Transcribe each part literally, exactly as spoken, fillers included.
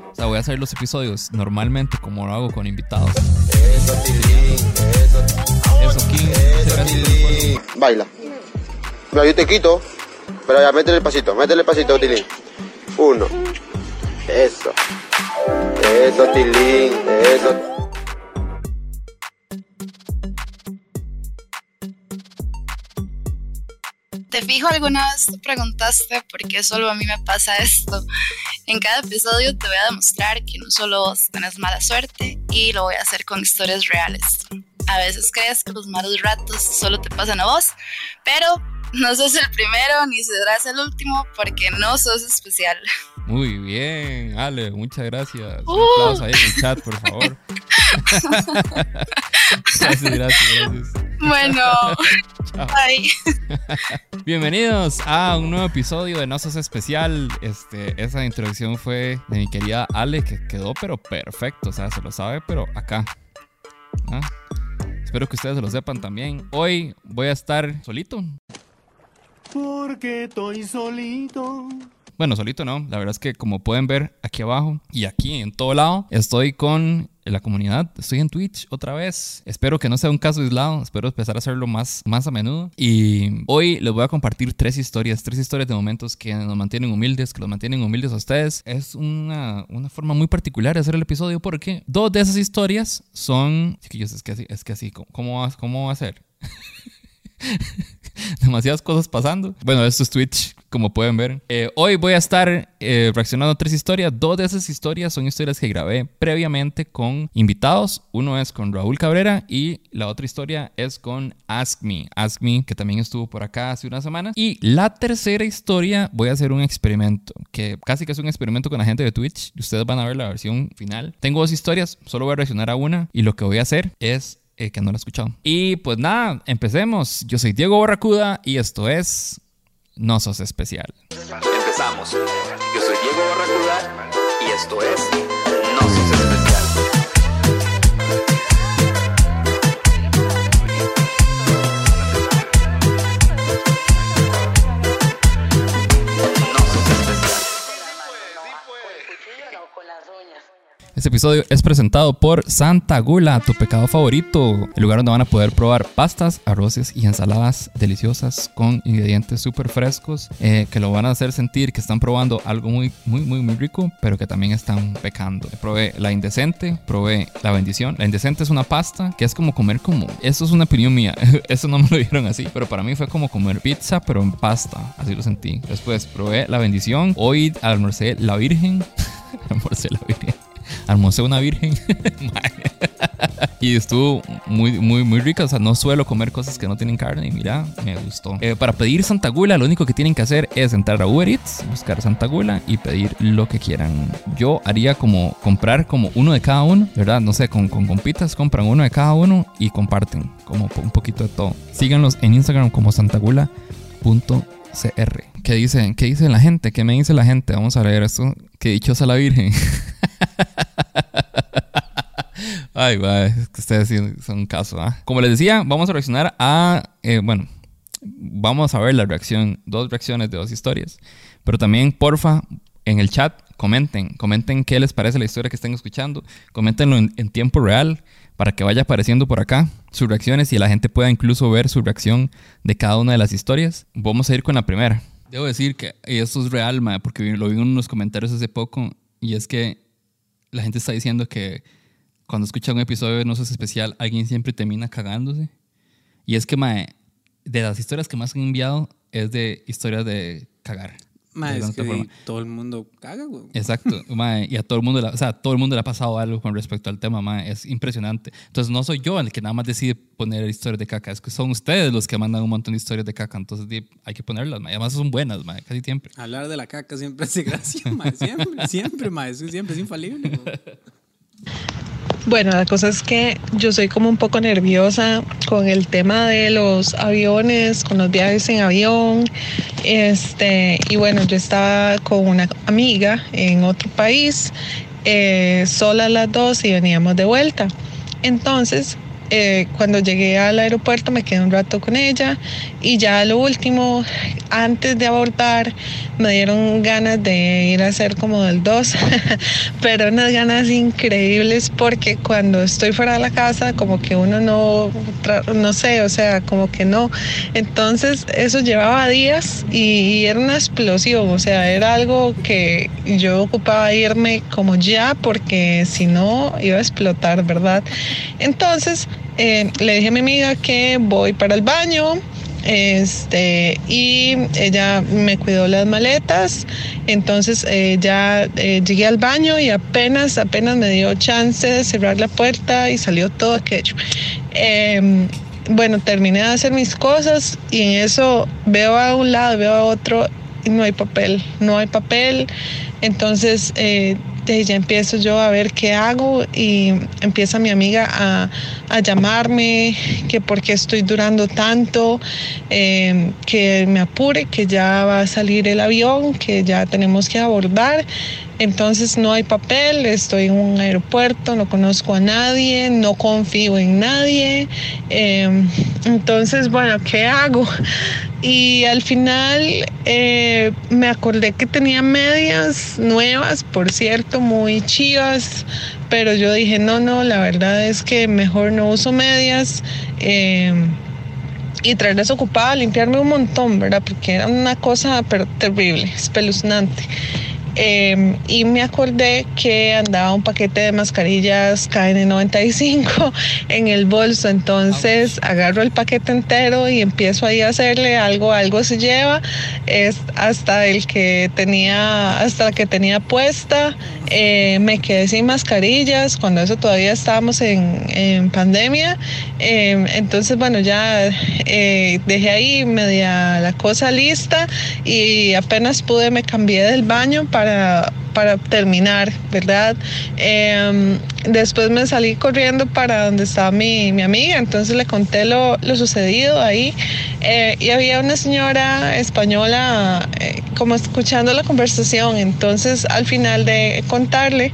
O sea, voy a hacer los episodios normalmente como lo hago con invitados. Eso, Tilín, eso. Eso, King. Tilín. Baila. Mira, yo te quito. Pero ya, métele el pasito, métele el pasito, Tilín. Uno. Eso. Eso, Tilín, eso. Te fijo, alguna vez te preguntaste por qué solo a mí me pasa esto. En cada episodio te voy a demostrar que no solo vos tenés mala suerte, y lo voy a hacer con historias reales. A veces crees que los malos ratos solo te pasan a vos, pero no sos el primero ni serás el último, porque no sos especial. Muy bien, Ale, muchas gracias. Uh. Un aplauso ahí en el chat, por favor. Gracias, gracias, gracias. Bueno, bye. Bienvenidos a un nuevo episodio de No Sos Especial. Este, esa introducción fue de mi querida Ale, que quedó pero perfecto, o sea, se lo sabe, pero acá. ¿Ah? Espero que ustedes se lo sepan también. Hoy voy a estar solito. Porque estoy solito. Bueno, solito no, la verdad es que como pueden ver aquí abajo y aquí en todo lado, estoy con la comunidad, estoy en Twitch otra vez. Espero que no sea un caso aislado, espero empezar a hacerlo más, más a menudo. Y hoy les voy a compartir tres historias, tres historias de momentos que nos mantienen humildes, que los mantienen humildes a ustedes. Es una, una forma muy particular de hacer el episodio porque dos de esas historias son... Chiquillos, es que así, es que así, ¿cómo va, cómo va a ser? Demasiadas cosas pasando. Bueno, esto es Twitch, como pueden ver. Eh, hoy voy a estar eh, reaccionando a tres historias. Dos de esas historias son historias que grabé previamente con invitados. Uno es con Raúl Cabrera y la otra historia es con Ask Me. Ask Me, que también estuvo por acá hace unas semanas. Y la tercera historia voy a hacer un experimento, que casi que es un experimento con la gente de Twitch. Ustedes van a ver la versión final. Tengo dos historias, solo voy a reaccionar a una y lo que voy a hacer es... Eh, que no lo he escuchado. Y pues nada, empecemos. Yo soy Diego Barracuda y esto es No Sos Especial. Empezamos. Yo soy Diego Barracuda y esto es No Sos Especial. Este episodio es presentado por Santa Gula, tu pecado favorito, el lugar donde van a poder probar pastas, arroces y ensaladas deliciosas con ingredientes súper frescos, eh, que lo van a hacer sentir que están probando algo muy, muy, muy, muy rico, pero que también están pecando. Probé la indecente, probé la bendición. La indecente es una pasta que es como comer como... Eso es una opinión mía, eso no me lo dijeron así, pero para mí fue como comer pizza, pero en pasta, así lo sentí. Después probé la bendición, hoy almorcé la virgen, almorcé la virgen. Almorcé una virgen y estuvo muy, muy, muy rica. O sea, no suelo comer cosas que no tienen carne y mira, me gustó. Eh, para pedir Santa Gula, lo único que tienen que hacer es entrar a Uber Eats, buscar Santa Gula y pedir lo que quieran. Yo haría como comprar como uno de cada uno, ¿verdad? No sé, con, con compitas compran uno de cada uno y comparten como un poquito de todo. Síganlos en Instagram como santagula punto c r. ¿Qué dicen? ¿Qué dice la gente? ¿Qué me dice la gente? Vamos a leer esto. Que dichosa la virgen. Ay, va, es que ustedes son un caso, ¿ah? Como les decía, vamos a reaccionar a... Eh, bueno, vamos a ver la reacción, dos reacciones de dos historias. Pero también, porfa, en el chat, comenten. Comenten qué les parece la historia que estén escuchando. Coméntenlo en, en tiempo real para que vaya apareciendo por acá sus reacciones y la gente pueda incluso ver su reacción de cada una de las historias. Vamos a ir con la primera. Debo decir que esto es real, ma, porque lo vi en unos comentarios hace poco y es que la gente está diciendo que cuando escucha un episodio de No Sos Especial, alguien siempre termina cagándose. Y es que, mae, de las historias que más han enviado es de historias de cagar. Mae, es que forma. Todo el mundo caga, güey. Exacto, mae, y a todo el mundo, la, o sea, todo el mundo le ha pasado algo con respecto al tema, mae, es impresionante. Entonces no soy yo el que nada más decide poner historias de caca, es que son ustedes los que mandan un montón de historias de caca, entonces hay que ponerlas, mae. Además son buenas, mae, casi siempre. Hablar de la caca siempre hace gracia, mae, siempre, siempre, mae, siempre es infalible, güey. Bueno, la cosa es que yo soy como un poco nerviosa con el tema de los aviones, con los viajes en avión. Este, y bueno, yo estaba con una amiga en otro país, eh, solas las dos y veníamos de vuelta. Entonces, eh, cuando llegué al aeropuerto me quedé un rato con ella y ya lo último, antes de abordar, me dieron ganas de ir a hacer como del dos, pero unas ganas increíbles porque cuando estoy fuera de la casa como que uno no, no sé, o sea, como que no. Entonces eso llevaba días y era una explosión, o sea, era algo que yo ocupaba irme como ya porque si no iba a explotar, ¿verdad? Entonces eh, le dije a mi amiga que voy para el baño, este, y ella me cuidó las maletas. Entonces eh, ya eh, llegué al baño y apenas, apenas me dio chance de cerrar la puerta y salió todo aquello. Eh, bueno, terminé de hacer mis cosas y en eso veo a un lado, veo a otro y no hay papel, no hay papel. Entonces eh, ya empiezo yo a ver qué hago y empieza mi amiga a, a llamarme, que por qué estoy durando tanto, eh, que me apure, que ya va a salir el avión, que ya tenemos que abordar. Entonces no hay papel, estoy en un aeropuerto, no conozco a nadie, no confío en nadie. Eh, entonces, bueno, ¿qué hago? Y al final eh, me acordé que tenía medias nuevas, por cierto, muy chivas, pero yo dije, no, no, la verdad es que mejor no uso medias. Eh, y traerlas ocupada, limpiarme un montón, ¿verdad? Porque era una cosa pero terrible, espeluznante. Eh, y me acordé que andaba un paquete de mascarillas K N noventa y cinco en el bolso, entonces agarro el paquete entero y empiezo ahí a hacerle algo, algo se lleva, es hasta el que tenía, hasta la que tenía puesta. Eh, me quedé sin mascarillas cuando eso todavía estábamos en, en pandemia. Eh, entonces bueno, ya eh, dejé ahí media la cosa lista y apenas pude me cambié del baño para Para, para terminar, ¿verdad? Eh, después me salí corriendo para donde estaba mi, mi amiga, entonces le conté lo, lo sucedido ahí, eh, y había una señora española eh, como escuchando la conversación. Entonces al final de contarle,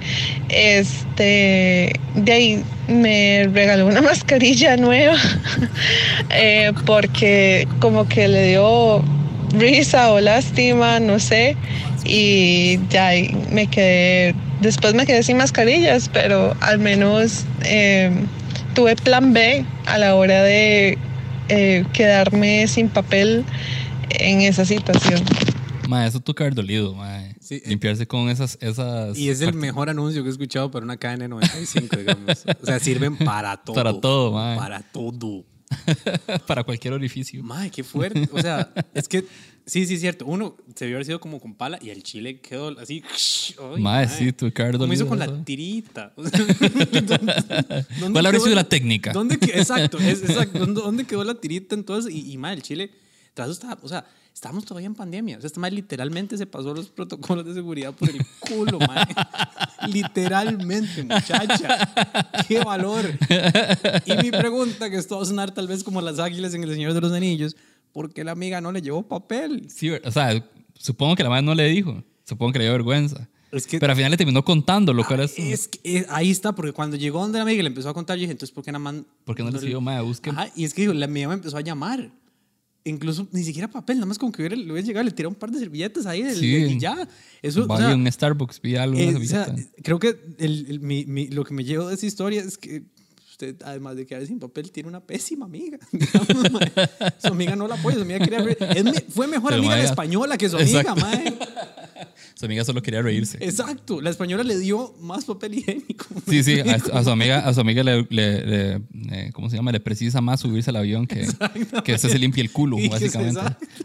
este, de ahí me regaló una mascarilla nueva eh, porque como que le dio risa o lástima, no sé, y ya me quedé, después me quedé sin mascarillas, pero al menos eh, tuve plan B a la hora de eh, quedarme sin papel en esa situación. Ma, eso tuvo que haber dolido, ma. Sí, limpiarse con esas, esas... Y es el mejor anuncio que he escuchado para una K N noventa y cinco, digamos. O sea, sirven para todo. Para todo, ma. Para todo. Para cualquier orificio. Mae, qué fuerte. O sea, es que sí, sí, es cierto. Uno se debió haber sido como con pala y el chile quedó así. Ay, mae, sí, tu cardo. Como hizo con eso. La tirita. O sea, ¿dónde, dónde ¿cuál habrá sido la técnica? ¿Dónde, exacto, es, exacto. ¿Dónde, ¿Dónde quedó la tirita entonces? Y, y mae, el chile, tras eso estaba, o sea, estábamos todavía en pandemia. O sea, este mae literalmente se pasó los protocolos de seguridad por el culo, mae. Literalmente, muchacha. ¡Qué valor! Y mi pregunta, que esto va a sonar tal vez como las águilas en El Señor de los Anillos, ¿por qué la amiga no le llevó papel? Sí, o sea, supongo que la madre no le dijo. Supongo que le dio vergüenza. Es que, pero al final le terminó contando lo ah, que era eso. Es que eh, ahí está, porque cuando llegó donde la amiga y le empezó a contar, yo dije, entonces, ¿por qué nada más? ¿Por qué no le siguió, madre? Busquen. Ajá, y es que dijo, la amiga me empezó a llamar. Incluso ni siquiera papel, nada más como que hubiera, le hubiera llegado, le tiró un par de servilletas ahí del, sí. y ya. Eso, vaya, o sea, un Starbucks, vi algo. Eh, o sea, creo que el, el, mi, mi, lo que me llevo de esa historia es que usted, además de quedar sin papel, tiene una pésima amiga. Digamos, mae. Su amiga no la apoya, su amiga quería reír. Es, fue mejor pero amiga la española que su amiga, mae. Su amiga solo quería reírse. Exacto, la española le dio más papel higiénico. Sí, sí, a, a su amiga, a su amiga le, le, le, le, ¿cómo se llama? Le precisa más subirse al avión que que usted se limpie el culo, y básicamente.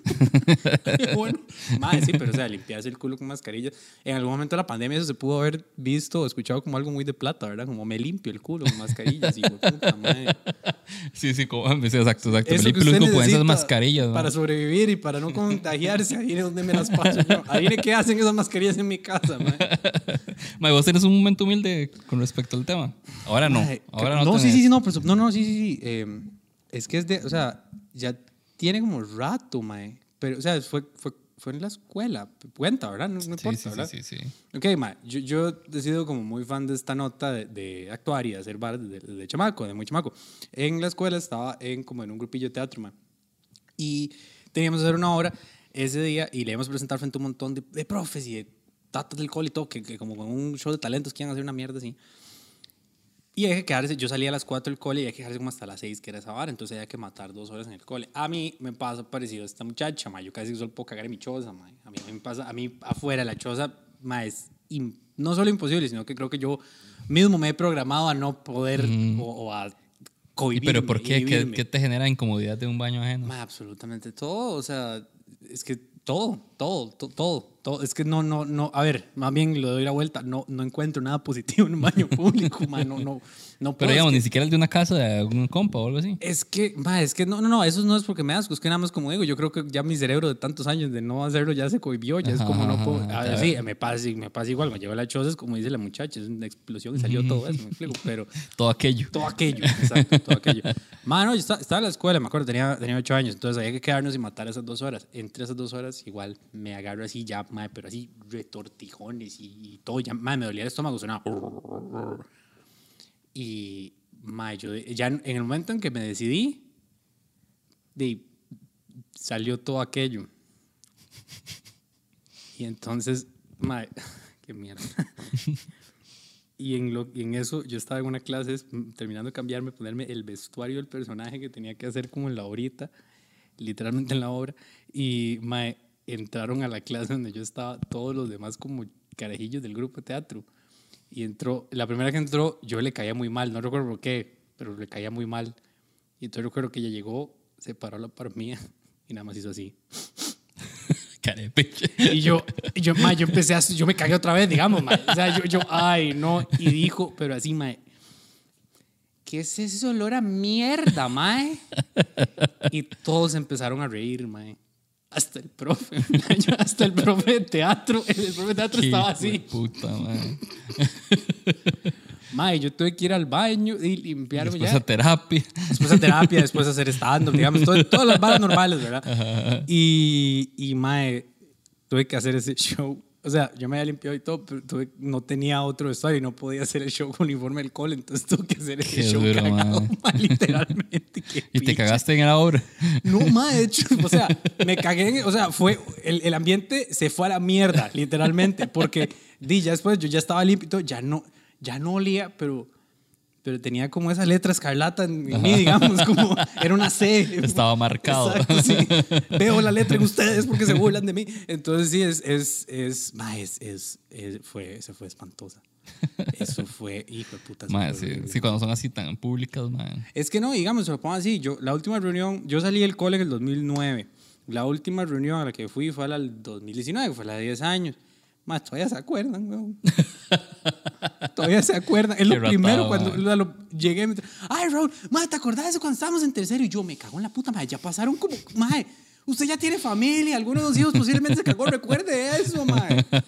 Bueno, madre, sí, pero o sea, limpiarse el culo con mascarilla. En algún momento de la pandemia eso se pudo haber visto o escuchado como algo muy de plata, ¿verdad? Como me limpio el culo con mascarillas. Y, puta, madre. Sí, sí, como, sí, exacto, exacto. Eso Me limpio el culo con esas mascarillas. Para ¿no? sobrevivir y para no contagiarse, ahí es donde me las paso yo. Ahí viene qué hacen esas mascarillas en mi casa, madre. Madre, vos tenés un momento humilde con respecto al tema. Ahora no. Madre, ahora no. No, tenés. sí, sí, sí, no, pero, no, no, sí, sí, sí. Eh, es que es de, o sea, ya tiene como rato, mae. Pero, o sea, fue, fue, fue en la escuela. Cuenta, ¿verdad? No, no Sí, importa, sí, ¿verdad? sí, sí, sí. Ok, ma, yo, yo he sido como muy fan de esta nota de, de actuar y de hacer bar desde de, de chamaco, de muy chamaco. En la escuela estaba en, como en un grupillo de teatro, ma. Y teníamos que hacer una obra ese día y le íbamos a presentar frente a un montón de, de profes y de tatas del cole y todo, que, que como con un show de talentos que iban a hacer una mierda así. Y hay que quedarse, yo salía a las cuatro del cole y hay que quedarse como hasta las seis, que era esa vara, entonces había que matar dos horas en el cole. A mí me pasa parecido a esta muchacha, ma, yo casi solo puedo cagar en mi choza, ma. A mí me pasa, a mí afuera de la choza, ma, es im, no solo imposible, sino que creo que yo mismo me he programado a no poder mm. o, o a cohibirme. ¿Pero por qué? ¿Qué, ¿Qué te genera incomodidad de un baño ajeno? Ma, absolutamente todo, o sea, es que todo, todo, todo, todo, todo. Es que no, no, no, a ver, más bien lo doy la vuelta, no, no encuentro nada positivo en un baño público, ma, no, no, no puedo. Pero digamos, es que, ni siquiera el de una casa de un compa o algo así. Es que, ma, es que no, no, no, eso no es porque me asco, es que nada más como digo, yo creo que ya mi cerebro de tantos años de no hacerlo ya se cohibió, ya ajá, es como no puedo, a ver, sí, me pasa, me pasa igual, me llevo la choza, es como dice la muchacha, es una explosión y salió todo eso, me explico, pero... todo aquello. Todo aquello, exacto, todo aquello. Ma, no, yo estaba, estaba en la escuela, me acuerdo, tenía, tenía ocho años, entonces había que quedarnos y matar esas dos horas. Entre esas dos horas igual me agarro así ya, ma, pero así retortijones y, y todo, ya, ma, me dolía el estómago, sonaba... Y, ma, yo ya en el momento en que me decidí, de, salió todo aquello. Y entonces, ma, qué mierda. Y en, lo, y en eso yo estaba en una clase terminando de cambiarme, ponerme el vestuario del personaje que tenía que hacer como en la horita, literalmente en la obra. Y ma, entraron a la clase donde yo estaba todos los demás como carajillos del grupo de teatro. Y entró, la primera que entró, yo le caía muy mal, no recuerdo por qué, pero le caía muy mal. Y entonces recuerdo que ella llegó, se paró a la par mía y nada más hizo así. Carepiche. Y yo, yo, ma, yo empecé a, yo me cagué otra vez, digamos, ma. O sea, yo, yo, ay, no. Y dijo, pero así, ma, ¿qué es ese olor a mierda, ma? Y todos empezaron a reír, ma. Hasta el profe, hasta el profe de teatro, el profe de teatro estaba así. Puta, man. Mae, yo tuve que ir al baño y limpiarme después ya. a terapia. Después a terapia, después a hacer stand-up, digamos, todo, todas las varas normales, ¿verdad? Ajá. Y, y, mae, tuve que hacer ese show. O sea, yo me había limpiado y todo, pero tuve, no tenía otro vestuario y no podía hacer el show con uniforme del cole, entonces tuve que hacer ese Qué show duro, cagado, mae, literalmente. ¿Y picha. Te cagaste en la obra? No, mae, de hecho, o sea, me cagué, en, o sea, fue, el, el ambiente se fue a la mierda, literalmente, porque, di, ya después yo ya estaba limpio y todo, ya no... Ya no olía, pero, pero tenía como esa letra escarlata en, en mí, digamos, como era una C. Estaba marcado. Exacto, sí. Veo la letra en ustedes porque se burlan de mí. Entonces sí, es, es, es, ma, es, es, es fue, se fue espantosa. Eso fue, hijo de puta. Ma, sí, sí, cuando son así tan públicas, man. Es que no, digamos, se lo pongo así. Yo, la última reunión, yo salí del cole en el dos mil nueve. La última reunión a la que fui fue a la del dos mil diecinueve, fue la de diez años. Más, todavía se acuerdan, weón. Todavía se acuerdan. Es lo Qué primero ratado, cuando lo, llegué. Me, Ay, Raúl, ma, ¿te acordás de eso cuando estábamos en tercero? Y yo me cago en la puta, ma, ya pasaron como. Ma, usted ya tiene familia, algunos de los hijos posiblemente se cagó. Recuerde eso, ma.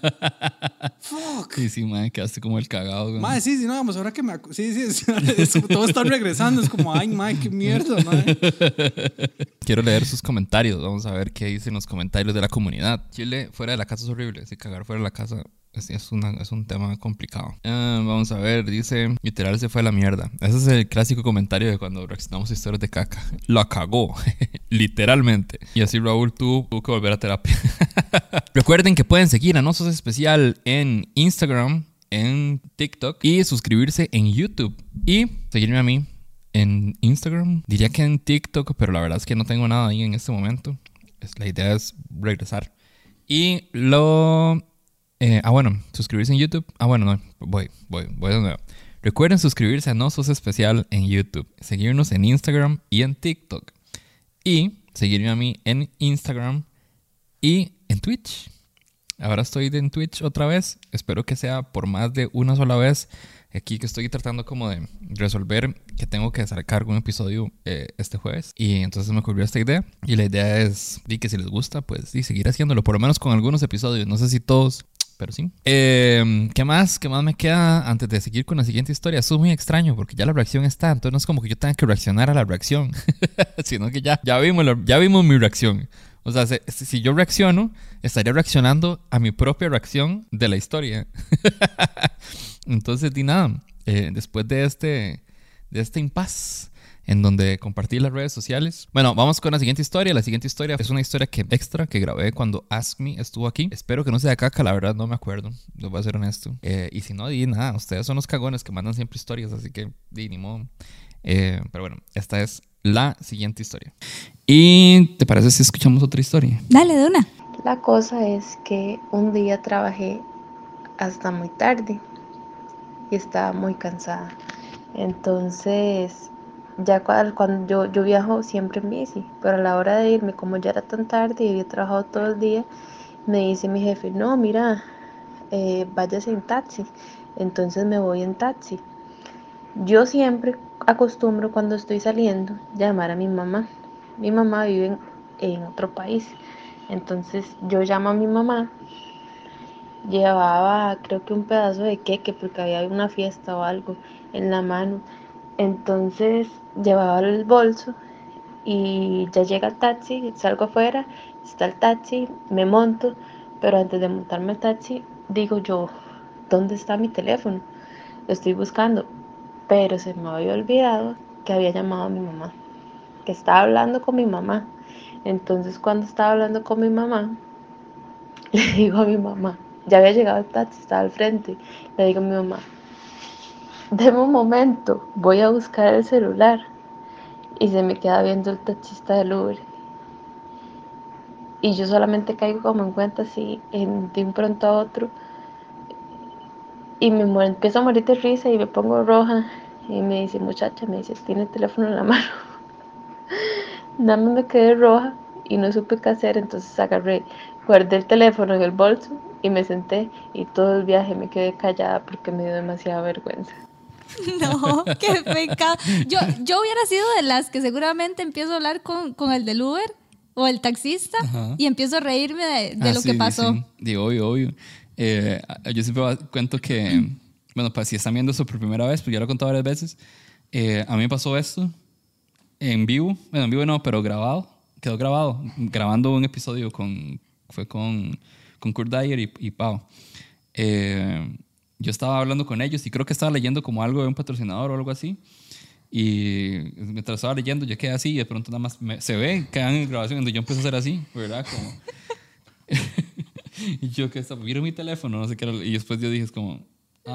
Fuck. Sí, sí, ma, quedaste como el cagado, ma, sí, sí, no, vamos, ahora que me. Sí, sí, es, es, todo está regresando. Es como, ay, ma, qué mierda, ma. Quiero leer sus comentarios. Vamos a ver qué dicen los comentarios de la comunidad. Chile fuera de la casa es horrible. Si cagar fuera de la casa es, es, una, es un tema complicado. Uh, vamos a ver. Dice, literal se fue a la mierda. Ese es el clásico comentario de cuando reaccionamos historias de caca. La cagó. Literalmente. Y así Raúl tuvo, tuvo que volver a terapia. Recuerden que pueden seguir a No Sos Especial en Instagram, en TikTok y suscribirse en YouTube. Y seguirme a mí en Instagram, diría que en TikTok, pero la verdad es que no tengo nada ahí en este momento. Es, la idea es regresar. Y lo... Eh, ah, bueno, suscribirse en YouTube. Ah, bueno, no, voy, voy, voy de nuevo. Recuerden suscribirse a No Sos Especial en YouTube, seguirnos en Instagram y en TikTok. Y seguirme a mí en Instagram y en Twitch. Ahora estoy en Twitch otra vez. Espero que sea por más de una sola vez. Aquí que estoy tratando como de resolver que tengo que sacar un episodio eh, este jueves. Y entonces me ocurrió esta idea. Y la idea es y que si les gusta, pues y seguir haciéndolo. Por lo menos con algunos episodios. No sé si todos, pero sí. Eh, ¿Qué más? ¿Qué más me queda antes de seguir con la siguiente historia? Eso es muy extraño porque ya la reacción está. Entonces no es como que yo tenga que reaccionar a la reacción. Sino que ya, ya, vimos la, ya vimos mi reacción. O sea, si, si yo reacciono, estaría reaccionando a mi propia reacción de la historia. Entonces, di nada. Eh, después de este, de este impasse en donde compartí las redes sociales. Bueno, vamos con la siguiente historia. La siguiente historia es una historia que extra que grabé cuando Ask Me estuvo aquí. Espero que no sea caca, la verdad no me acuerdo. Les voy a ser honesto. Eh, y si no, di nada. Ustedes son los cagones que mandan siempre historias, así que di ni modo. Eh, pero bueno, esta es la siguiente historia. ¿Y te parece si escuchamos otra historia? Dale, de una. La cosa es que un día trabajé hasta muy tarde y estaba muy cansada. Entonces, ya cuando, cuando yo, yo viajo siempre en bici, pero a la hora de irme, como ya era tan tarde y había trabajado todo el día, me dice mi jefe, no, mira, eh, váyase en taxi. Entonces me voy en taxi. Yo siempre acostumbro cuando estoy saliendo llamar a mi mamá. Mi mamá vive en, en otro país. Entonces yo llamo a mi mamá. Llevaba creo que un pedazo de queque porque había una fiesta o algo en la mano. Entonces llevaba el bolso y ya llega el taxi, salgo afuera, está el taxi, me monto, pero antes de montarme el taxi digo yo, ¿dónde está mi teléfono? Lo estoy buscando, pero se me había olvidado que había llamado a mi mamá, que estaba hablando con mi mamá. Entonces cuando estaba hablando con mi mamá, le digo a mi mamá, ya había llegado el taxi, estaba al frente, le digo a mi mamá, deme un momento, voy a buscar el celular. Y se me queda viendo el taxista del Uber. Y yo solamente caigo como en cuenta así, en, de un pronto a otro. Y me muero, empiezo a morir de risa y me pongo roja. Y me dice, muchacha, me dice, tiene el teléfono en la mano. Nada más me quedé roja y no supe qué hacer. Entonces agarré, guardé el teléfono en el bolso y me senté. Y todo el viaje me quedé callada porque me dio demasiada vergüenza. No, qué pecado. Yo, yo hubiera sido de las que seguramente empiezo a hablar con, con el del Uber o el taxista. Ajá. Y empiezo a reírme de, de ah, lo sí, que pasó. Sí. Digo, obvio, obvio. Eh, yo siempre cuento que, bueno, pues si están viendo eso por primera vez, pues ya lo he contado varias veces. Eh, a mí me pasó esto en vivo. Bueno, en vivo no, pero grabado. Quedó grabado. Grabando un episodio con, fue con, con Kurt Dyer y, y Pau. Eh... Yo estaba hablando con ellos y creo que estaba leyendo como algo de un patrocinador o algo así. Y mientras estaba leyendo, yo quedé así y de pronto nada más me, se ve, quedan en grabación donde yo empiezo a hacer así, ¿verdad? Como... y yo que estaba, miro mi teléfono, no sé qué era. Y después yo dije, es como... Ah.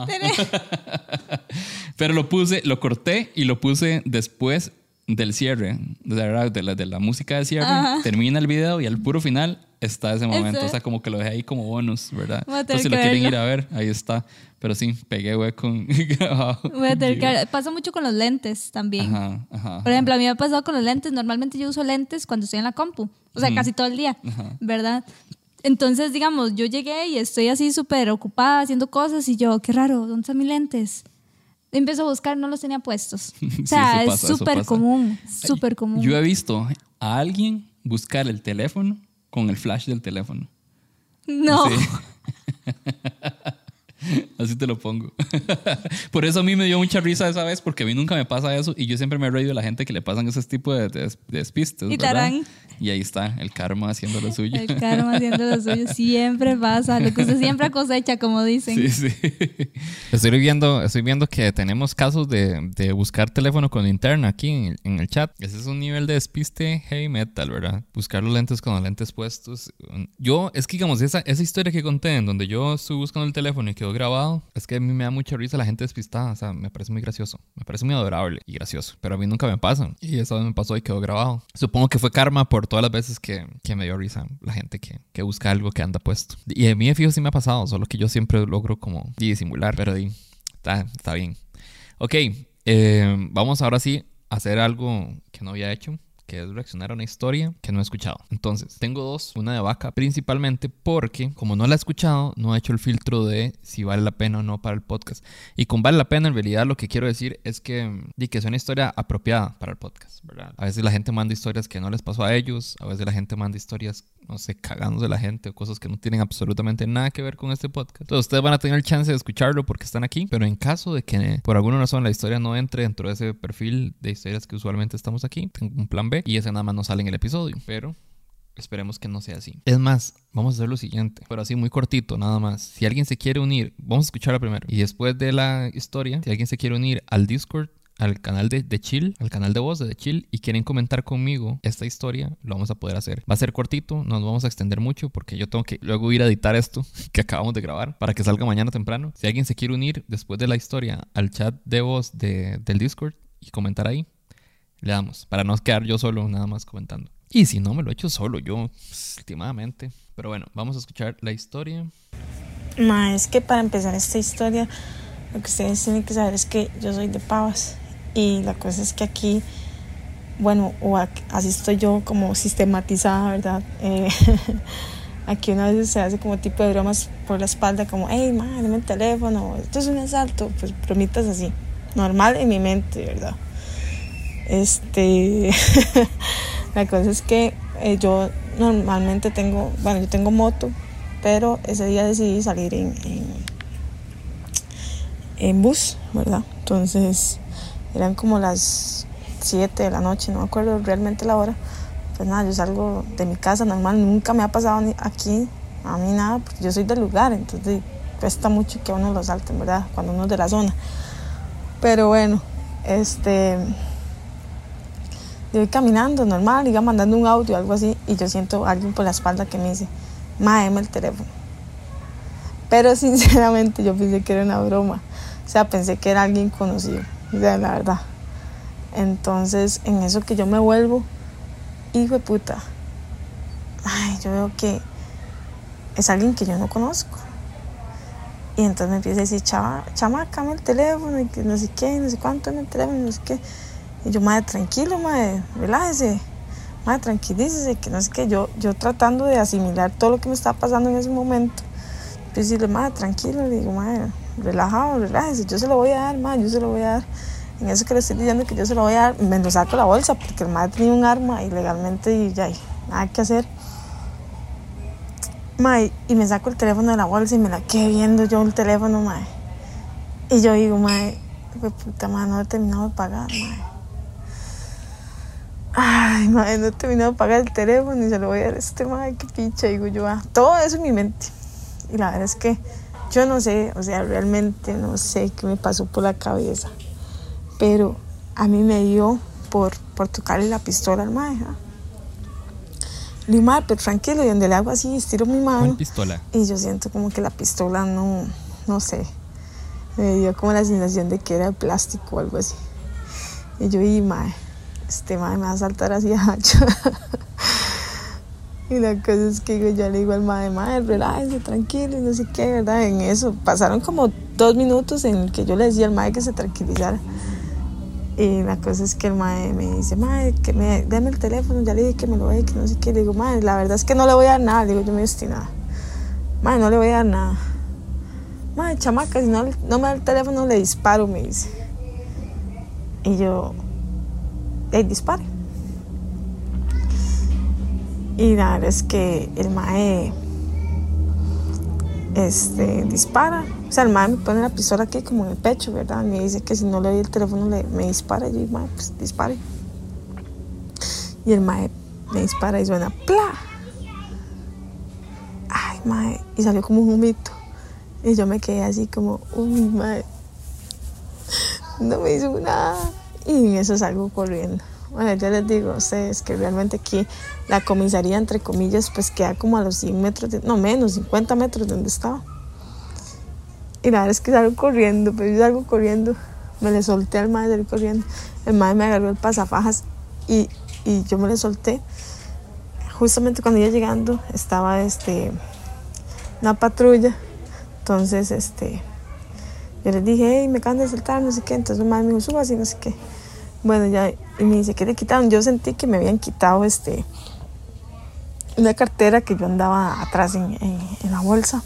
Pero lo puse, lo corté y lo puse después del cierre, de la, de la, de la música de cierre. Ajá. Termina el video y al puro final está ese momento. Eso. O sea, como que lo dejé ahí como bonus, ¿verdad? Entonces, si lo quieren ir a ver, ahí está. Pero sí, pegué hueco grabado. Pasa mucho con los lentes también. Ajá, ajá, Por ejemplo, a mí me ha pasado con los lentes. Normalmente yo uso lentes cuando estoy en la compu. O sea, uh-huh. casi todo el día, ajá. ¿verdad? Entonces, digamos, yo llegué y estoy así súper ocupada haciendo cosas y yo, qué raro, ¿dónde están mis lentes? Empiezo a buscar, no los tenía puestos. O sea, sí, es súper común, súper común. Yo he visto a alguien buscar el teléfono con el flash del teléfono. No. Sí. Así te lo pongo. Por eso a mí me dio mucha risa esa vez, porque a mí nunca me pasa eso y yo siempre me he reído de la gente que le pasan ese tipo de, de, de despistes, y tarán. Y ahí está, el karma haciendo lo suyo. El karma haciendo lo suyo. Siempre pasa, lo que usted siempre cosecha, como dicen. Sí, sí. Estoy viendo, estoy viendo que tenemos casos de, de buscar teléfono con linterna aquí en, en el chat. Ese es un nivel de despiste heavy metal, ¿verdad? Buscar los lentes con los lentes puestos. Yo, es que digamos, esa, esa historia que conté en donde yo estuve buscando el teléfono y quedó grabado, es que a mí me da mucha risa la gente despistada. O sea, me parece muy gracioso. Me parece muy adorable y gracioso. Pero a mí nunca me pasa. Y esa vez me pasó y quedó grabado. Supongo que fue karma por todas las veces que, que me dio risa la gente que, que busca algo que anda puesto. Y a mí de fijo sí me ha pasado, solo que yo siempre logro como disimular, pero di, está, está bien. Ok, eh, vamos ahora sí a hacer algo que no había hecho, que es reaccionar a una historia que no he escuchado. Entonces, tengo dos, una de vaca, principalmente porque como no la he escuchado, no he hecho el filtro de si vale la pena o no para el podcast. Y con vale la pena, en realidad lo que quiero decir es que, di, que es una historia apropiada para el podcast, ¿verdad? A veces la gente manda historias que no les pasó a ellos, a veces la gente manda historias, no sé, cagándose de la gente o cosas que no tienen absolutamente nada que ver con este podcast. Entonces, ustedes van a tener el chance de escucharlo porque están aquí, pero en caso de que por alguna razón la historia no entre dentro de ese perfil de historias que usualmente estamos aquí, tengo un plan B y ese nada más no sale en el episodio, pero Esperemos que no sea así. Es más, vamos a hacer lo siguiente, pero así muy cortito, nada más. Si alguien se quiere unir, vamos a escucharla primero. Y después de la historia, si alguien se quiere unir al Discord, al canal de, de Chill, al canal de voz de, de Chill, y quieren comentar conmigo esta historia, lo vamos a poder hacer. Va a ser cortito, no nos vamos a extender mucho porque yo tengo que luego ir a editar esto que acabamos de grabar para que salga mañana temprano. Si alguien se quiere unir después de la historia al chat de voz de, del Discord y comentar ahí, le damos, para no quedar yo solo nada más comentando. Y si no, me lo echo solo yo, pues, últimamente. Pero bueno, vamos a escuchar la historia. Ma, es que para empezar esta historia, lo que ustedes tienen que saber es que yo soy de Pavas. Y la cosa es que aquí, bueno, o aquí, así estoy yo como sistematizada, ¿verdad? Eh, aquí una vez se hace como tipo de bromas por la espalda, como, hey, ma, dame el teléfono, esto es un asalto, pues bromitas así, normal en mi mente, ¿verdad? Este, la cosa es que eh, yo normalmente tengo, bueno, yo tengo moto, pero ese día decidí salir en, en, en bus, ¿verdad? Entonces eran como las siete de la noche, no me acuerdo realmente la hora. Pues nada, yo salgo de mi casa normal, nunca me ha pasado ni aquí a mí nada, porque yo soy del lugar, entonces cuesta mucho que a uno lo salten, ¿verdad? Cuando uno es de la zona. Pero bueno, este, yo voy caminando normal, iba mandando un audio o algo así, y yo siento a alguien por la espalda que me dice, ma, deme el teléfono. Pero sinceramente yo pensé que era una broma, o sea, pensé que era alguien conocido. O sea, la verdad. Entonces, en eso que yo me vuelvo, hijo de puta, ay, yo veo que es alguien que yo no conozco. Y entonces me empieza a decir, chava, chamaca, dame el teléfono, y que no sé qué, no sé cuánto, dame el teléfono, no sé qué. Y yo, madre, tranquilo, madre, relájese, madre, tranquilícese, que no sé qué. Yo, yo tratando de asimilar todo lo que me estaba pasando en ese momento. Yo decirle, madre, tranquilo, le digo, madre, relajado, relájese, yo se lo voy a dar, madre, yo se lo voy a dar. En eso que le estoy diciendo que yo se lo voy a dar, me lo saco de la bolsa porque el madre tenía un arma ilegalmente y ya, nada que hacer. Madre, y me saco el teléfono de la bolsa y me la quedé viendo yo el teléfono, madre. Y yo digo, madre, pues puta, madre, no he terminado de pagar, madre. Ay, madre, no he terminado de pagar el teléfono y se lo voy a dar a este, madre, qué picha, digo yo, ah, todo eso en mi mente. Y la verdad es que yo no sé, o sea, realmente no sé qué me pasó por la cabeza. Pero a mí me dio por, por tocarle la pistola al mae. ¿eh? Le digo, mae, pero tranquilo, y donde le hago así, estiro mi mano. ¿Cuál pistola? Y yo siento como que la pistola no, no sé. Me dio como la sensación de que era de plástico o algo así. Y yo, y mae, este mae me va a saltar así a hacha. Y la cosa es que digo, ya le digo al mae, mae, relájese, tranquilo, y no sé qué, ¿verdad? En eso pasaron como dos minutos en el que yo le decía al mae que se tranquilizara. Y la cosa es que el mae me dice, mae, que me deme el teléfono, ya le dije que me lo dé, que no sé qué. Le digo, mae, la verdad es que no le voy a dar nada. Le digo, yo me estoy nada. Mae, no le voy a dar nada. Mae, chamaca, si no, no me da el teléfono, le disparo, me dice. Y yo, hey, dispare. Y la verdad es que el mae este, dispara. O sea, el mae me pone la pistola aquí como en el pecho, ¿verdad? Me dice que si no le doy el teléfono le, me dispara. Y yo, mae, pues dispare. Y el mae me dispara y suena ¡pla! Ay, mae. Y salió como un humito. Y yo me quedé así como, uy, mae. No me hizo nada. Y en eso salgo corriendo. Bueno, yo les digo a ustedes que realmente aquí la comisaría, entre comillas, pues queda como a los cien metros, de, no menos, cincuenta metros de donde estaba. Y la verdad es que salgo corriendo, pero yo salgo corriendo, me le solté al mae, salí corriendo. El mae me agarró el pasafajas y, y yo me le solté. Justamente cuando iba llegando estaba este, una patrulla, entonces este, yo les dije, hey, me acaban de soltar, no sé qué, entonces el mae me dijo, suba así, no sé qué. Bueno, ya, y me dice, ¿qué le quitaron? Yo sentí que me habían quitado este, una cartera que yo andaba atrás en, en, en la bolsa.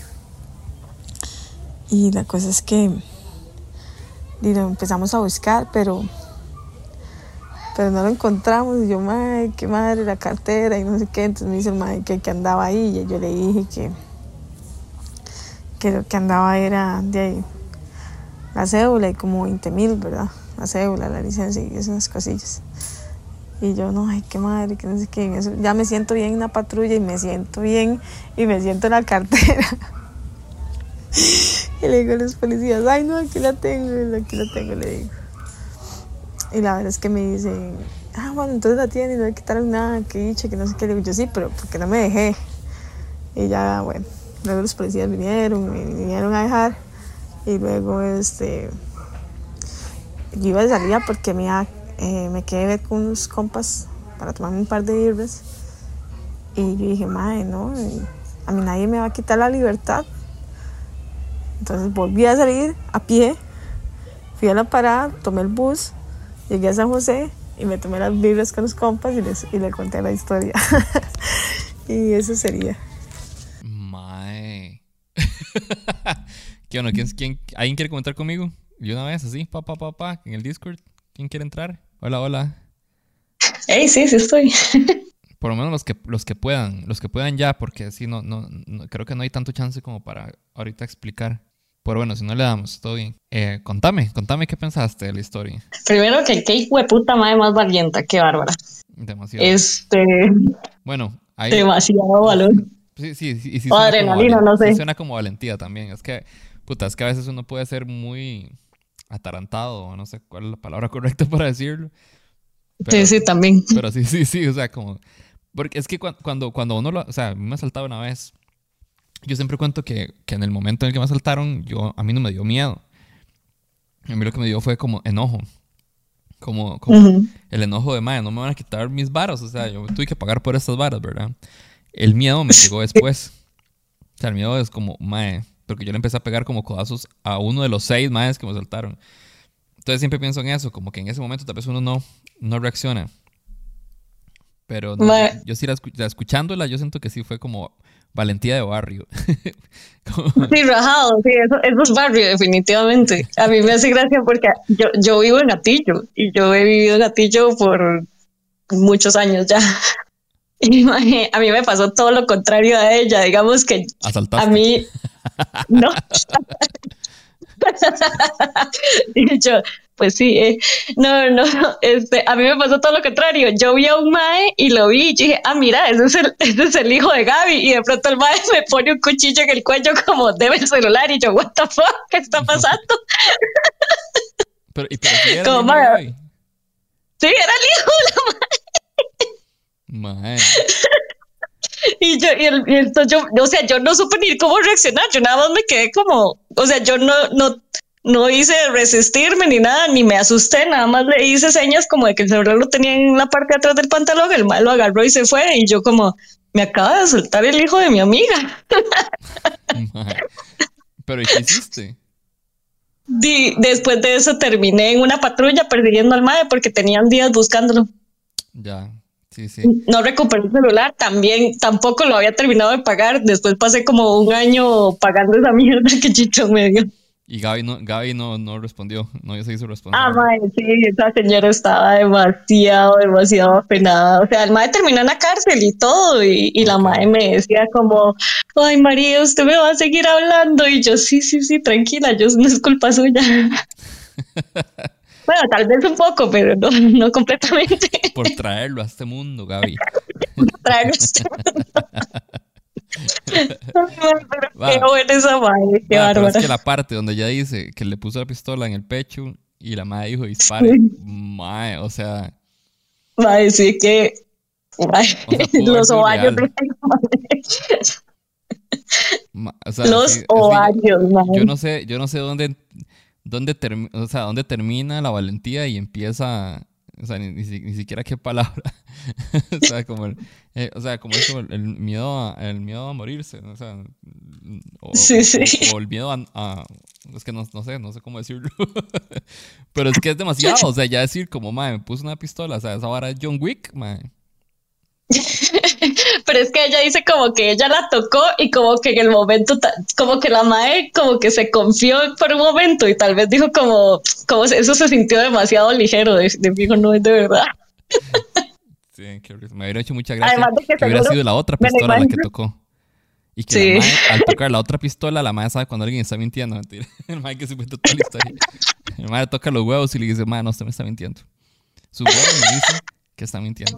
Y la cosa es que digo, empezamos a buscar, pero, pero no lo encontramos. Y yo, madre, qué madre, la cartera y no sé qué. Entonces me dice el madre que, que andaba ahí. Y yo le dije que, que lo que andaba era de ahí, la cédula y como veinte mil, ¿verdad? La cédula, la licencia y esas cosillas. Y yo, no, ay, qué madre, que no sé qué. En eso ya me siento bien en la patrulla y me siento bien y me siento en la cartera. Y le digo a los policías, ay, no, aquí la tengo, aquí la tengo, le digo. Y la verdad es que me dicen, ah, bueno, entonces la tienen y no le quitaron nada, que dicha, que no sé qué. Le digo, yo sí, pero porque no me dejé. Y ya, bueno, luego los policías vinieron, me vinieron a dejar. Y luego, este, yo iba de salida porque me iba Eh, me quedé con unos compas para tomarme un par de birras y yo dije, madre, no, a mí nadie me va a quitar la libertad. Entonces volví a salir a pie, fui a la parada, tomé el bus, llegué a San José y me tomé las birras con los compas y les, y les conté la historia. Y eso sería. Mae. ¿Qué onda? ¿Quién, quién, ¿Alguien quiere comentar conmigo? Y una vez así, pa, pa, pa, pa, en el Discord. ¿Quién quiere entrar? Hola, hola. Hey, sí, sí estoy. Por lo menos los que, los que puedan, los que puedan ya, porque sí, no, no, no, creo que no hay tanto chance como para ahorita explicar. Pero bueno, si no le damos, todo bien. Eh, contame, contame qué pensaste de la historia. Primero que qué hueputa madre más valienta, qué bárbara. Demasiado. Este. Bueno, ahí. Demasiado valor. Sí, sí, sí. Y sí o adrenalina, como, no sé. Sí suena como valentía también. Es que, puta, es que a veces uno puede ser muy atarantado, no sé cuál es la palabra correcta para decirlo. Pero, sí, sí, también. Pero sí, sí, sí, o sea, como... Porque es que cuando, cuando uno lo... O sea, a mí me asaltaba una vez. Yo siempre cuento que, que en el momento en el que me asaltaron, yo, a mí no me dio miedo. A mí lo que me dio fue como enojo. Como, como uh-huh. el enojo de, madre, no me van a quitar mis varas. O sea, yo tuve que pagar por estas varas, ¿verdad? El miedo me llegó después. O sea, el miedo es como, madre... Porque yo le empecé a pegar como codazos a uno de los seis maes que me saltaron. Entonces siempre pienso en eso, como que en ese momento tal vez uno no, no reacciona. Pero no, yo, yo sí la, escu- la escuchándola, yo siento que sí fue como valentía de barrio. como... Sí, rajado, sí, eso, eso es barrio, definitivamente. A mí me hace gracia porque yo, yo vivo en Gatillo y yo he vivido en Gatillo por muchos años ya. Y a mí me pasó todo lo contrario a ella, digamos que ¿Asaltaste? A mí no. Y yo, pues sí, eh. no, no, este, a mí me pasó todo lo contrario. Yo vi a un mae y lo vi y dije, ah, mira, ese es el, ese es el hijo de Gaby. Y de pronto el mae me pone un cuchillo en el cuello como, debe el celular. Y yo, what the fuck, ¿qué está pasando? Pero, ¿y pero si era como, el hijo de Gaby? Sí, era el hijo de la mae. Mae. Y yo, y el, y entonces yo, o sea, yo no supe ni cómo reaccionar, yo nada más me quedé como, o sea, yo no, no, no hice resistirme ni nada, ni me asusté, nada más le hice señas como de que el celular lo tenía en la parte de atrás del pantalón, el mal lo agarró y se fue, y yo como, me acaba de soltar el hijo de mi amiga. ¿Pero y qué hiciste? Di, después de eso terminé en una patrulla persiguiendo al mae porque tenían días buscándolo. Ya. Sí, sí. No recuperé el celular, también tampoco lo había terminado de pagar. Después pasé como un año pagando esa mierda que Chicho me dio. Y Gaby no, Gaby no, no respondió, no se hizo responsable. Ah, madre, sí, esa señora estaba demasiado, demasiado apenada. O sea, el madre terminó en la cárcel y todo, y, y okay. La madre me decía como, ay, María, usted me va a seguir hablando. Y yo, sí, sí, sí, tranquila, yo no es culpa suya. Bueno, tal vez un poco, pero no, no completamente. Por traerlo a este mundo, Gaby. Por traerlo a este mundo. Pero va. Qué buena esa madre, qué va, bárbara. Pero es que la parte donde ella dice que le puso la pistola en el pecho y la madre dijo dispare, sí. Mae, o sea. Madre, sí que. Madre, o sea, los ovarios de Ma, o sea, los sí, ovarios, yo, madre. Yo no sé, yo no sé dónde. ¿Dónde, term- o sea, ¿dónde termina la valentía y empieza, o sea, ni, ni, ni siquiera qué palabra? o sea, como el, eh, o sea, como eso, el, el miedo a, el miedo a morirse, ¿no? O sea, o, sí, o, sí. O, o el miedo a, a es que no, no sé, no sé cómo decirlo. Pero es que es demasiado, o sea, ya decir como, mae, me puso una pistola, o sea, esa vara es John Wick, mae. Pero es que ella dice como que ella la tocó y como que en el momento, como que la mae como que se confió por un momento y tal vez dijo como, como eso se sintió demasiado ligero, de, de fijo, no es de verdad. Sí, que me hubiera hecho mucha gracia Además de que, que hubiera sido la otra pistola la que tocó. Y que sí. la mae, al tocar la otra pistola, la mae sabe cuando alguien está mintiendo. Mentira. El mae que se cuenta toda la historia. El mae toca los huevos y le dice, mae, no, usted me está mintiendo. Sus huevos me dicen que está mintiendo.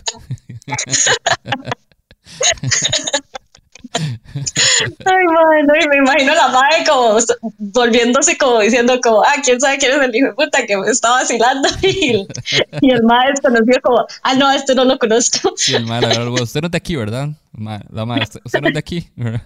Ay, madre, no, y me imagino la madre como volviéndose como diciendo como, ah, quién sabe quién es el hijo de puta que me está vacilando y el, y el madre desconocido como, ah, no, este no lo conozco. Y el madre, la verdad, usted no es de aquí, ¿verdad? Ma- La madre, usted, usted no es de aquí, ¿verdad?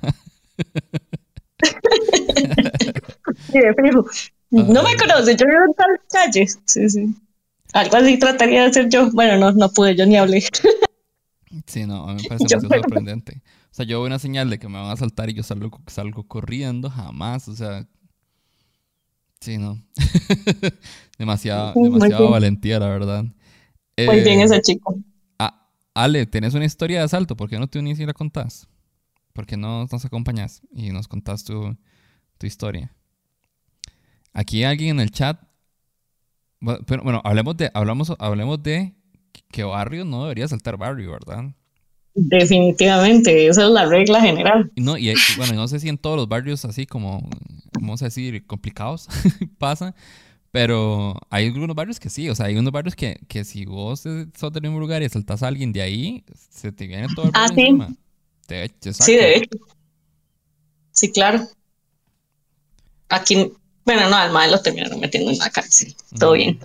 Sí, de fijo. No me conoce, yo vivo en tal calle. Sí, sí. Algo así trataría de hacer yo. Bueno, no, no pude, yo ni hablé. Sí, no, a mí me parece Yo- demasiado sorprendente. O sea, yo veo una señal de que me van a asaltar y yo salgo, salgo corriendo, jamás, o sea... Sí, no. demasiado, Muy demasiado bien. valentía, la verdad. Muy bien Eh, ese chico. ah, Ale, ¿tenés una historia de asalto? ¿Por qué no te unís y la contás? ¿Por qué no nos acompañás y nos contás tu, tu historia? Aquí hay alguien en el chat... Bueno, pero, bueno, hablemos de, hablamos, hablemos de que barrio no debería asaltar barrio, ¿verdad? Definitivamente, esa es la regla general. Y no, y, y bueno, no sé si en todos los barrios así como, vamos a decir, complicados pasa, pero hay algunos barrios que sí, o sea, hay unos barrios que, que si vos sos del mismo lugar y asaltas a alguien de ahí, se te viene todo el Ah, barrio sí. encima. Te, te Sí, sacan. de hecho. Sí, claro. Aquí, bueno, no, al madre lo terminaron metiendo en la cárcel. Todo bien.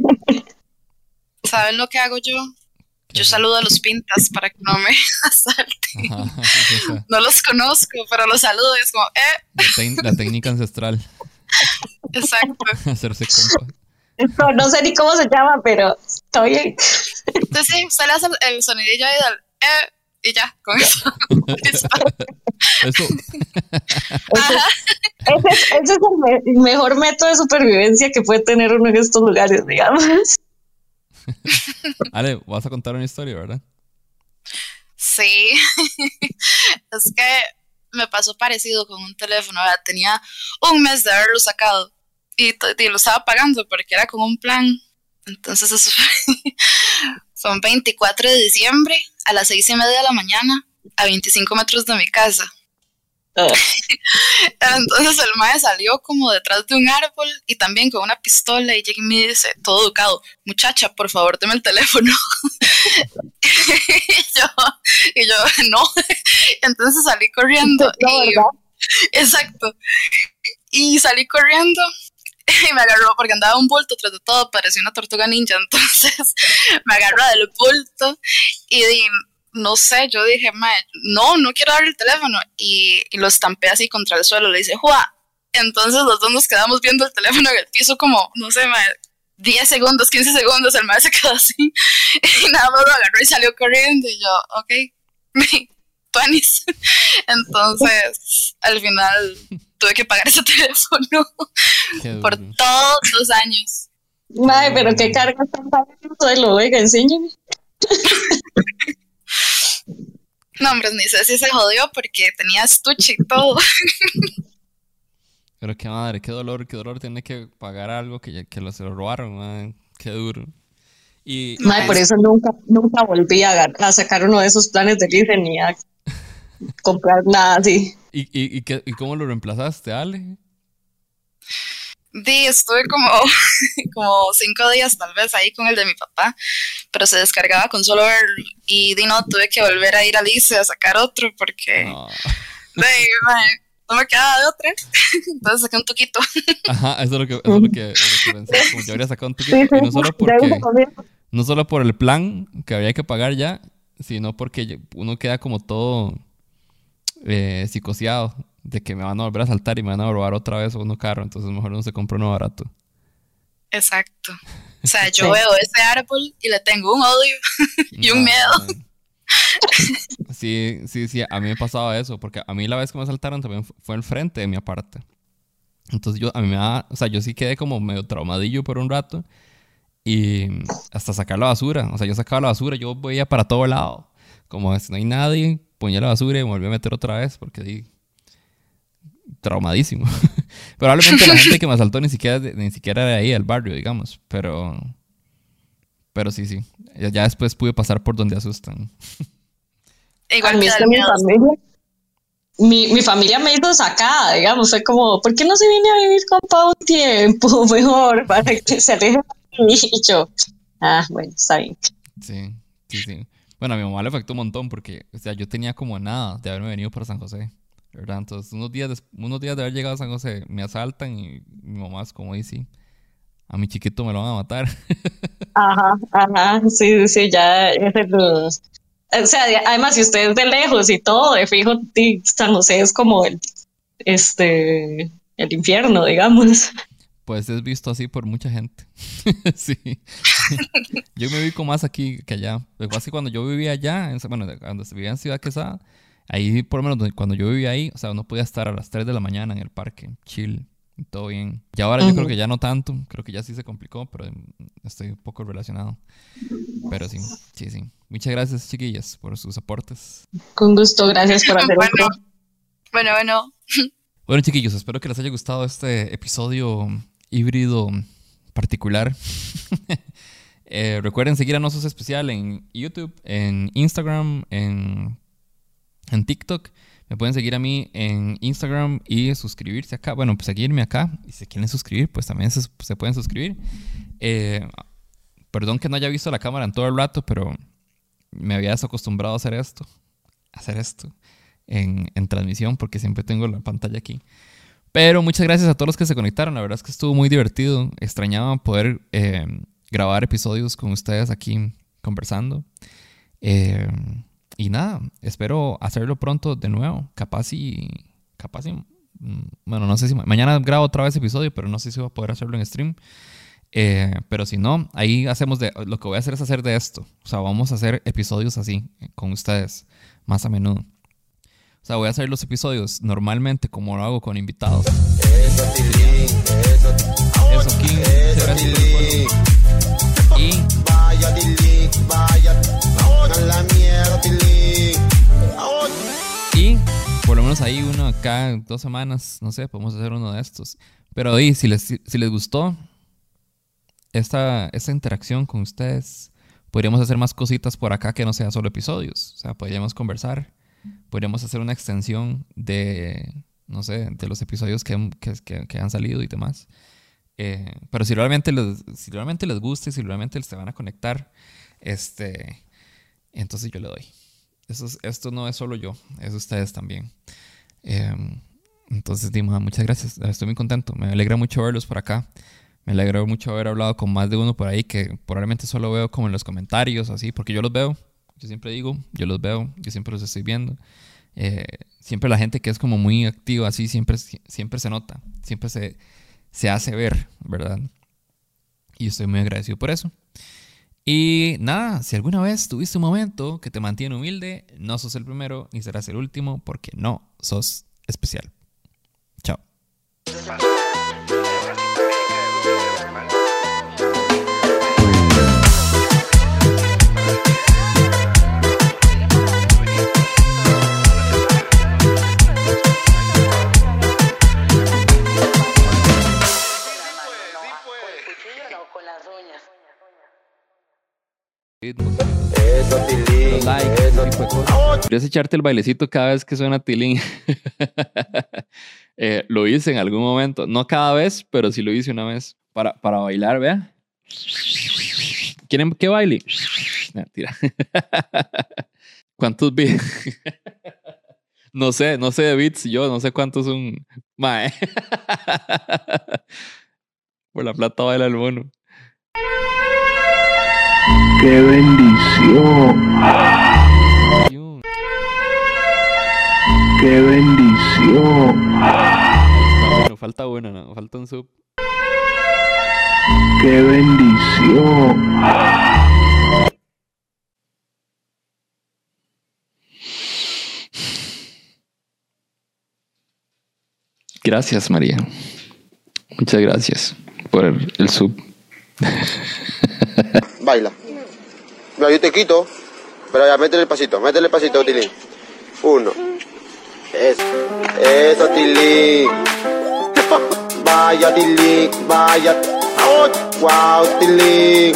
¿Saben lo que hago yo? Yo saludo a los pintas para que no me asalten. Ajá, sí, o sea, No los conozco, pero los saludo y es como, eh, la, tec- la técnica ancestral, exacto. hacerse compa. No, no sé ni cómo se llama, pero está bien. Entonces sí, usted le hace el, el sonidillo ahí del, eh, y ya, con eso. Listo. Eso, Ajá. Ese, es- ese es el, me- el mejor método de supervivencia que puede tener uno en estos lugares, digamos. Ale, vas a contar una historia, ¿verdad? Sí, es que me pasó parecido con un teléfono, ¿verdad? Tenía un mes de haberlo sacado y, t- y lo estaba pagando porque era con un plan. Entonces eso fue, fue un veinticuatro de diciembre a las seis y media de la mañana a veinticinco metros de mi casa. Ah, Entonces el mae salió como detrás de un árbol y también con una pistola y llega y me dice, todo educado, muchacha, por favor, deme el teléfono. y, yo, y yo, no. Entonces salí corriendo. no, y, ¿verdad? exacto. Y salí corriendo y me agarró porque andaba un bulto tras de todo, parecía una tortuga ninja. Entonces me agarró del bulto y di, no sé, yo dije, mae, no, no quiero darle el teléfono. Y, y lo estampé así contra el suelo. Le dice, ¡Jua! Entonces los dos nos quedamos viendo el teléfono en el piso como, no sé, mae, diez segundos, quince segundos. El mae se quedó así. Y nada más lo agarró y salió corriendo. Y yo, ok, tuanis. Entonces, al final tuve que pagar ese teléfono Qué duro. por todos los años. Madre, pero qué carga tan pagando, oiga, enséñeme. No, hombre, ni sé si se jodió porque tenía estuche y todo. Pero qué madre, qué dolor, qué dolor tener que pagar algo que, ya- que lo, se lo robaron, madre. Qué duro. Y, Madre, por eso nunca, nunca volví a, agar- a sacar uno de esos planes de libre ni a comprar nada así. ¿Y, y, y, qué- y cómo lo reemplazaste, Ale? Di, estuve como, como cinco días tal vez ahí con el de mi papá, pero se descargaba con solo verlo. Y di, no, tuve que volver a ir a Lice a sacar otro porque No. di, mae, no me quedaba de otra. Entonces saqué un tuquito. Ajá, eso es lo que, eso es lo que, lo que pensé. Como yo habría sacado un Sí, ticket. sí, Y no solo ya porque, hice conmigo. no solo por el plan que había que pagar ya, sino porque ya- uno queda como todo eh, psicoseado de que me van a volver a saltar y me van a robar otra vez uno caro. Entonces mejor uno se compra uno barato. Exacto. O sea, yo Sí. veo ese árbol y le tengo un odio y un No, miedo. man. Sí, sí, sí, a mí me pasaba eso, porque a mí la vez que me asaltaron también fu- fue enfrente de mi aparte. Entonces yo, a mí me da, o sea, yo sí quedé como medio traumadillo por un rato y hasta sacar la basura, o sea, yo sacaba la basura, yo veía para todo lado, como si no hay nadie, ponía la basura y me volví a meter otra vez, porque di, traumadísimo. Probablemente la gente que me asaltó ni siquiera, de- ni siquiera era de ahí, del barrio, digamos, pero, pero sí, sí, ya, ya después pude pasar por donde asustan. Igual A mí que es da que mi miedo. familia, mi, mi familia me hizo sacada, digamos, fue como, ¿por qué no se viene a vivir con Pau un tiempo mejor para que se aleje? Y yo, ah, bueno, está bien. Sí, Sí, sí. Bueno, a mi mamá le afectó un montón porque, o sea, yo tenía como nada de haberme venido para San José, ¿verdad? Entonces, unos días, des- unos días de haber llegado a San José, me asaltan y mi mamá es como, dice, sí, a mi chiquito me lo van a matar. Ajá, ajá, sí, sí, sí, ya es el... O sea, además, si usted es de lejos y todo, de fijo, di- San José es como el, este, el infierno, digamos. Pues es visto así por mucha gente. Sí. Yo me ubico más aquí que allá. Lo que pasa es que cuando yo vivía allá, en- bueno, cuando vivía en Ciudad Quesada, ahí por lo menos donde- cuando yo vivía ahí, o sea, uno podía estar a las tres de la mañana en el parque, chill, y todo bien. Y ahora yo creo Ujú. que ya no tanto, creo que ya sí se complicó, pero mm, estoy un poco relacionado. Pero sí, sí, sí. Muchas gracias, chiquillas, por sus aportes. Con gusto, gracias por hacer Bueno, esto. bueno, bueno. Bueno, chiquillos, espero que les haya gustado este episodio híbrido particular. Eh, recuerden seguir a Nosos Especial en YouTube, en Instagram, en, en TikTok. Me pueden seguir a mí en Instagram y suscribirse acá. Bueno, pues seguirme acá. Y si quieren suscribir, pues también se, se pueden suscribir. Eh, perdón que no haya visto la cámara en todo el rato, pero me había desacostumbrado a hacer esto. A hacer esto en, en transmisión porque siempre tengo la pantalla aquí. Pero muchas gracias a todos los que se conectaron. La verdad es que estuvo muy divertido. Extrañaba poder eh, grabar episodios con ustedes aquí conversando. Eh, y nada, espero hacerlo pronto de nuevo. Capaz y... Capaz y... mm, Bueno, no sé si... ma- Mañana grabo otra vez episodio, pero no sé si voy a poder hacerlo en stream. Eh, pero si no, ahí hacemos de... Lo que voy a hacer es hacer de esto. O sea, vamos a hacer episodios así, eh, con ustedes, más a menudo. O sea, voy a hacer los episodios normalmente como lo hago con invitados. Eso, Tilín, eso. Eso, King. Eso, Gracias por el Tilín. follow. Y Vaya, Tilín, vaya. A la mierda, Tilín. Y por lo menos ahí uno cada dos semanas, no sé, podemos hacer uno de estos. Pero ahí, si les, si les gustó esta, esta interacción con ustedes, podríamos hacer más cositas por acá que no sea solo episodios. O sea, podríamos conversar, podríamos hacer una extensión de, no sé, de los episodios que, que, que, que han salido y demás. Eh, pero si realmente, les, si realmente les gusta y si realmente se van a conectar, este, entonces yo le doy. Eso es- esto no es solo yo, es ustedes también. Eh, entonces, Dima, muchas gracias. Estoy muy contento. Me alegra mucho verlos por acá. Me alegra mucho haber hablado con más de uno por ahí que probablemente solo veo como en los comentarios, así, porque yo los veo. Yo siempre digo, yo los veo, yo siempre los estoy viendo. Eh, siempre la gente que es como muy activa, así, siempre, siempre se nota, siempre se, se hace ver, ¿verdad? Y estoy muy agradecido por eso. Y nada, si alguna vez tuviste un momento que te mantiene humilde, no sos el primero ni serás el último porque no sos especial. Chao. Eso, Tilín, Los likes, eso. ese tipo de cosas. Podrías echarte el bailecito cada vez que suena Tilín. Eh, lo hice en algún momento. No cada vez, pero sí lo hice una vez. Para, para bailar, vea. ¿Quieren que baile? Mentira. ¿Cuántos beats? No sé, no sé de beats. Yo no sé cuántos son. Mae. Por la plata baila el mono. ¡Qué bendición! ¡Qué bendición! Bueno, falta uno, ¿no? Falta un sub. ¡Qué bendición! Gracias, María. Muchas gracias por el, el sub. Baila. Mira, yo te quito. Pero ya, métele el pasito, métele el pasito, Tilín. Uno. Eso. Eso, Tilín. Vaya, Tilín, vaya. Wow, Tilín.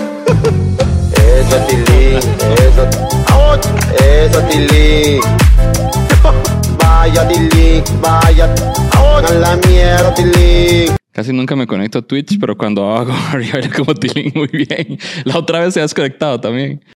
Eso, Tilín, eso. Eso, Tilín. Vaya, Tilín, vaya. A la mierda, Tilín. Casi nunca me conecto a Twitch, pero cuando hago arriba era como Tilín muy bien. La otra vez se ha desconectado también.